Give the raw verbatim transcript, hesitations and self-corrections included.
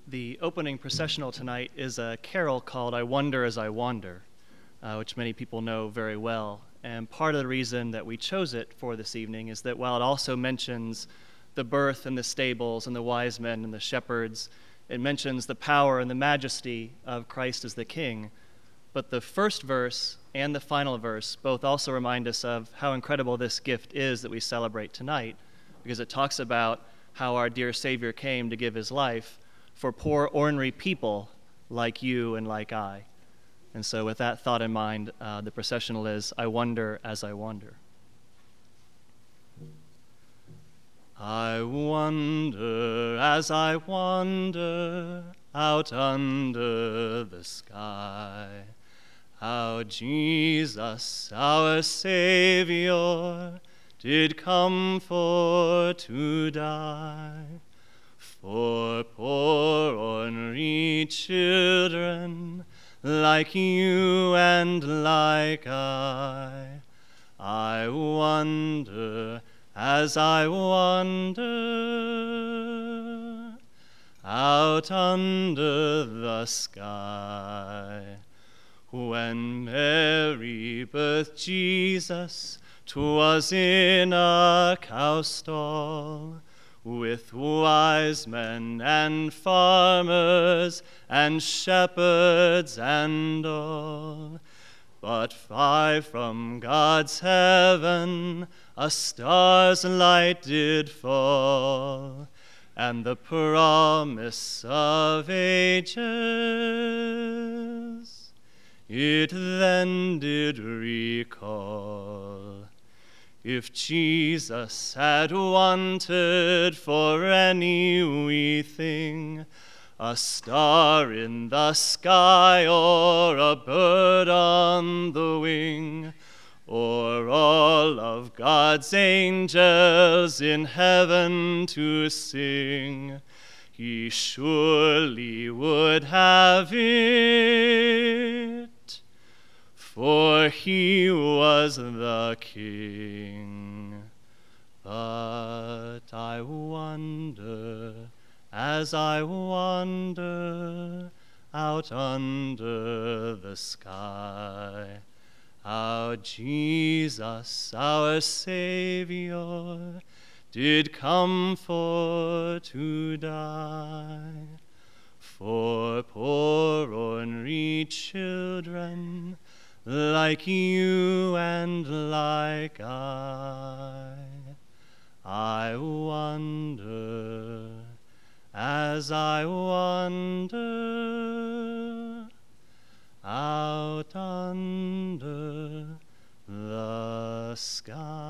The opening processional tonight is a carol called I Wonder as I Wander, uh, which many people know very well. And part of the reason that we chose it for this evening is that while it also mentions the birth and the stables and the wise men and the shepherds, it mentions the power and the majesty of Christ as the King. But the first verse and the final verse both also remind us of how incredible this gift is that we celebrate tonight, because it talks about how our dear Savior came to give his life for poor, ornery people like you and like I. And so with that thought in mind, uh, the processional is I Wonder as I Wander. I wonder as I wander out under the sky, how Jesus, our Savior, did come for to die. For poor ornery children like you and like I, I wonder as I wander out under the sky. When Mary birthed Jesus, 'twas in a cow stall, with wise men and farmers and shepherds and all. But far from God's heaven a star's light did fall, and the promise of ages it then did recall. If Jesus had wanted for any wee thing, a star in the sky or a bird on the wing, or all of God's angels in heaven to sing, he surely would have it, for he was the King. But I wonder as I wander out under the sky, how Jesus, our Savior, did come for to die. For poor ornery children like you and like I, I wonder as I wander out under the sky.